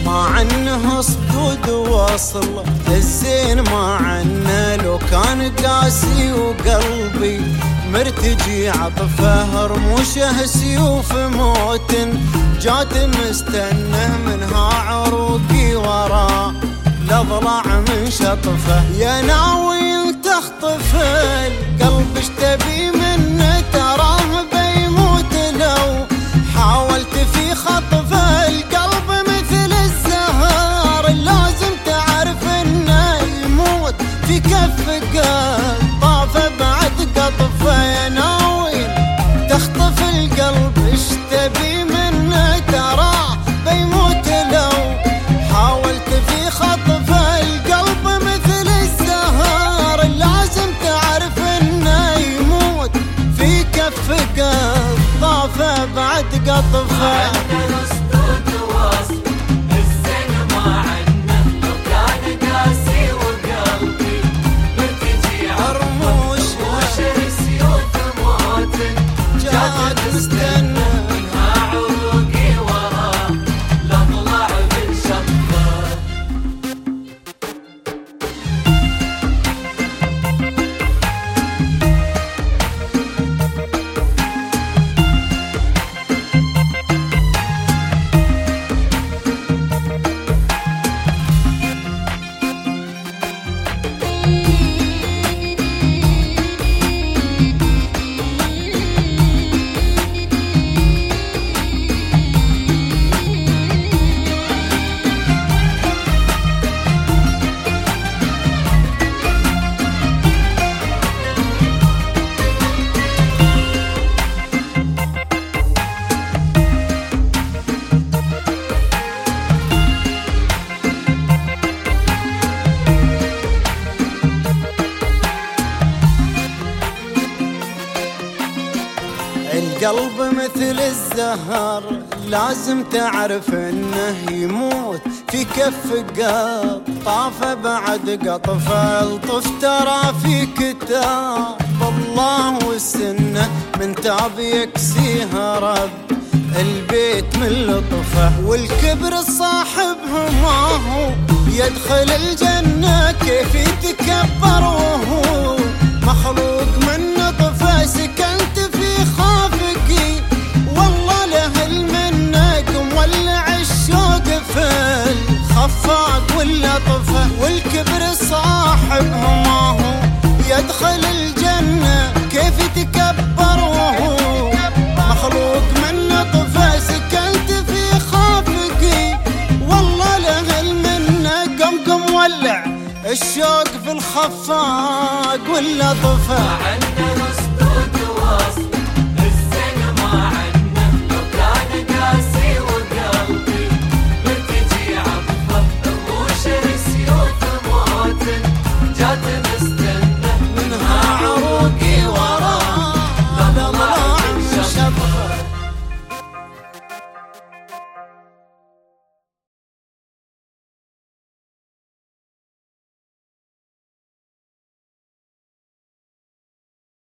ما عنه صدود وصل الزين ما عنه، لو كان قاسي وقلبي مرتجي عطفه رموشه سيوف موت جات مستنه منها عروقي ورا لضلع من شطفه. يا ناوي تخطف القلب اشتبي منه تراه بيموت لو حاولت في خطفه. القلب مثل الزهر لازم تعرف انه يموت في كف قطافه بعد قطفه. يا ناوي تخطف القلب اشتبي منه تراه بيموت لو حاولت في خطفه. القلب مثل الزهر لازم تعرف انه يموت في كف قطافه بعد قطفه. القلب مثل الزهر لازم تعرف انه يموت في كف قطافه بعد قطفه. الطف ترى في كتاب الله والسنه من تاب يكسيها رب البيت من لطفه. والكبر صاحبه ما هو يدخل الجنه كيف يتكبر وهو مخلوق من نطفه. سكنت في خافقي والله له المنك مولع الشوق في الخفاق واللطفه. والكبر صاحبه ما هو يدخل الجنه كيف يتكبر وهو مخلوق من نطفه. سكنت في خافقي والله له المنك قم ولع الشوق في الخفاق واللطفه.